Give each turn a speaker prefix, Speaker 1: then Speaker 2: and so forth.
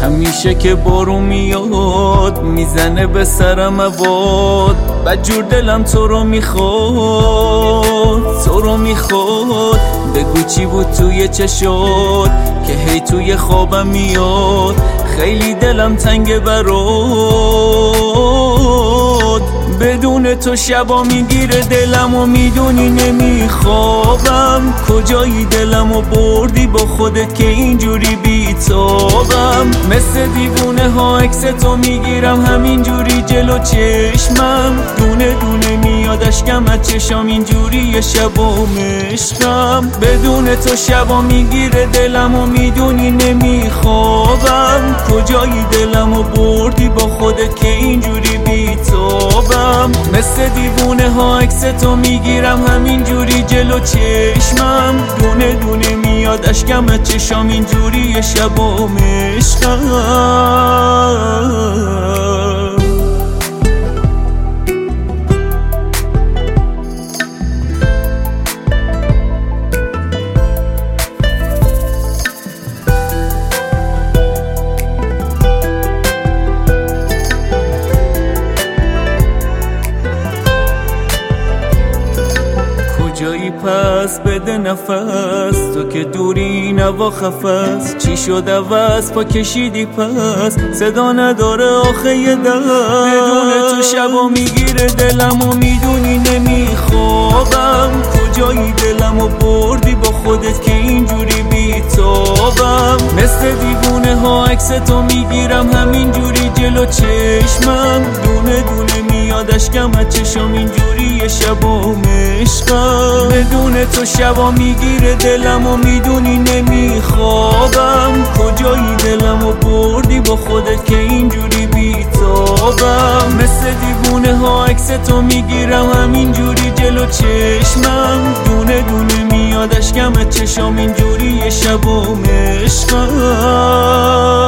Speaker 1: همیشه که بارون میاد میزنه به سرم عباد، بدجور دلم تو رو میخواد، تو رو میخواد. بگو چی بود توی چشات که هی توی خوابم میاد، خیلی دلم تنگ برات. بدون تو شبا میگیره دلم و میدونی نمیخوابم، کجایی دلم و بردی با خودت که اینجوری بیتابم. مثل دیوونه ها عکس تو میگیرم همینجوری جلو چشمم، دونه دونه میاد اشکم از چشام اینجوری شب و مشقم. بدون تو شبا میگیره دلم و میدونی نمیخوابم، کجایی دلم و بردی با خودت که اینجوری بیتابم. مثل دیوونه ها عکس تو میگیرم همینجوری جلو چشمم، دونه دونه میاد اشکم از چشام اینجوری شب و مشقم. جایی پس بده نفس، تو که دوری نوا خفست. چی شد عوض پا کشیدی پس، صدا نداره آخه یه دست. بدون تو شبا میگیره دلم و میدونی نمیخوابم، کجایی دلم و بردی با خودت که اینجوری بیتابم. مثل دیوونه ها عکس تو میگیرم همینجوری جلو چشمم، دونه دونه میاد اشکم از چشام اینجوری شب و مشقم. بدون تو شبا میگیره دلم و میدونی نمیخوابم، کجایی دلم و بردی با خودت که اینجوری بیتابم. مثل دیوونه ها عکس تو میگیرم همینجوری جلو چشمم، دونه دونه میاد اشکم از چشام اینجوری شب و مشقم.